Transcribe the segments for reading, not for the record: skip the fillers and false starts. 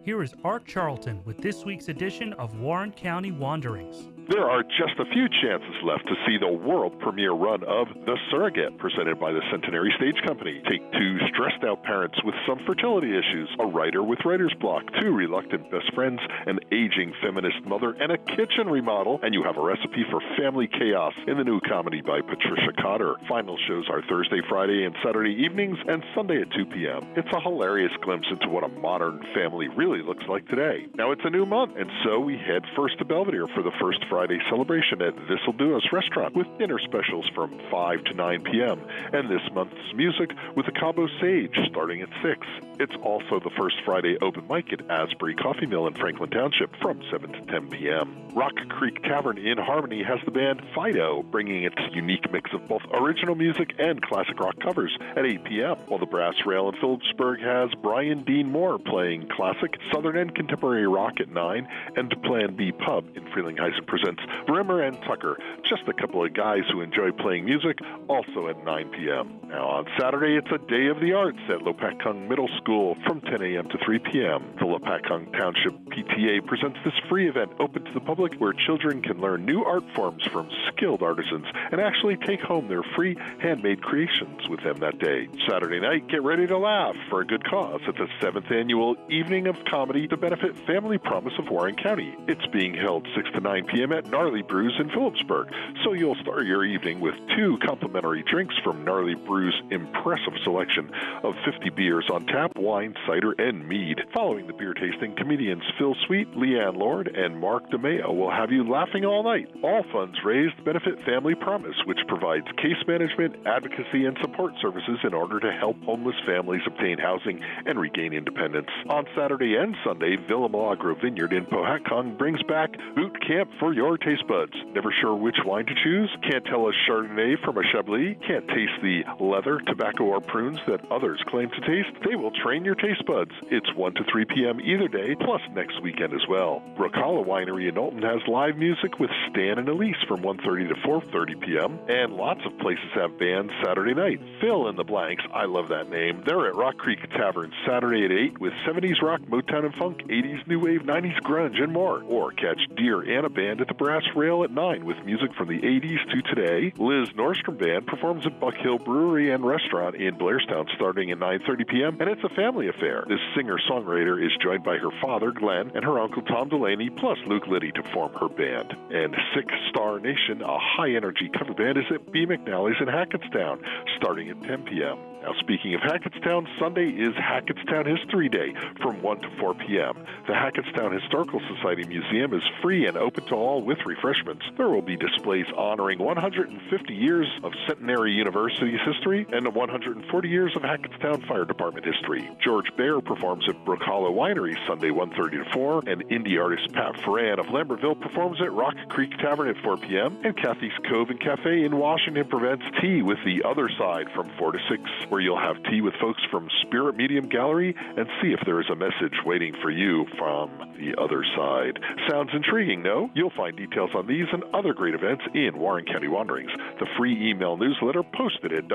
Here is Art Charlton with this week's edition of Warren County Wanderings. There are just a few chances left to see the world premiere run of The Surrogate, presented by the Centenary Stage Company. Take two stressed-out parents with some fertility issues, a writer with writer's block, two reluctant best friends, an aging feminist mother, and a kitchen remodel, and you have a recipe for family chaos in the new comedy by Patricia Cotter. Final shows are Thursday, Friday, and Saturday evenings, and Sunday at 2 p.m. It's a hilarious glimpse into what a modern family really looks like today. Now, it's a new month, and so we head first to Belvedere for the first Friday celebration at This'll Do Us restaurant with dinner specials from 5 to 9 p.m. and this month's music with the Cabo Sage starting at 6. It's also the first Friday open mic at Asbury Coffee Mill in Franklin Township from 7 to 10 p.m. Rock Creek Tavern in Harmony has the band Fido, bringing its unique mix of both original music and classic rock covers at 8 p.m., while the Brass Rail in Phillipsburg has Brian Dean Moore playing classic, southern, and contemporary rock at 9, and Plan B Pub in Frelinghuysen presents Brimmer and Tucker, just a couple of guys who enjoy playing music, also at 9 p.m. Now on Saturday, it's a Day of the Arts at Lopakung Middle School from 10 a.m. to 3 p.m. The Lopakung Township PTA presents this free event open to the public where children can learn new art forms from skilled artisans and actually take home their free handmade creations with them that day. Saturday night, get ready to laugh for a good cause at the 7th Annual Evening of Comedy to benefit Family Promise of Warren County. It's being held 6 to 9 p.m. at Gnarly Brews in Phillipsburg, so you'll start your evening with 2 complimentary drinks from Gnarly Brews' impressive selection of 50 beers on tap, wine, cider, and mead. Following the beer tasting, comedians Phil Sweet, Leanne Lord, and Mark DeMeo will have you laughing all night. All funds raised benefit Family Promise, which provides case management, advocacy, and support services in order to help homeless families obtain housing and regain independence. On Saturday and Sunday, Villa Milagro Vineyard in Pohatcong brings back Boot Camp for your taste buds. Never sure which wine to choose? Can't tell a Chardonnay from a Chablis? Can't taste the leather, tobacco, or prunes that others claim to taste? They will train your taste buds. It's 1 to 3 p.m. either day, plus next weekend as well. Brookalla Winery in Knowlton has live music with Stan and Elise from 1:30 to 4:30 p.m. And lots of places have bands Saturday night. Fill in the blanks. I love that name. They're at Rock Creek Tavern Saturday at 8 with 70s rock, Motown and funk, 80s new wave, 90s grunge, and more. Or catch Deer and a band at the Brass Rail at 9 with music from the 80s to today. Liz Nordstrom Band performs at Buck Hill Brewery and Restaurant in Blairstown starting at 9:30 p.m. and it's a family affair. This singer-songwriter is joined by her father, Glenn, and her uncle, Tom Delaney, plus Luke Liddy to form her band. And Sick Star Nation, a high-energy cover band, is at B. McNally's in Hackettstown starting at 10 p.m. Now, speaking of Hackettstown, Sunday is Hackettstown History Day from 1 to 4 p.m. The Hackettstown Historical Society Museum is free and open to all with refreshments. There will be displays honoring 150 years of Centenary University's history and 140 years of Hackettstown Fire Department history. George Baer performs at Brookalla Winery Sunday 1:30 to 4, and indie artist Pat Ferran of Lambertville performs at Rock Creek Tavern at 4 p.m., and Kathy's Cove and Cafe in Washington presents Tea with the Other Side from 4 to 6, where you'll have tea with folks from Spirit Medium Gallery and see if there is a message waiting for you from the other side. Sounds intriguing, no? You'll find details on these and other great events in Warren County Wanderings, the free email newsletter posted at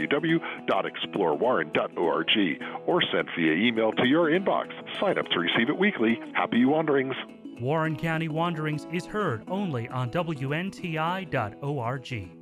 www.explorewarren.org or sent via email to your inbox. Sign up to receive it weekly. Happy Wanderings! Warren County Wanderings is heard only on WNTI.org.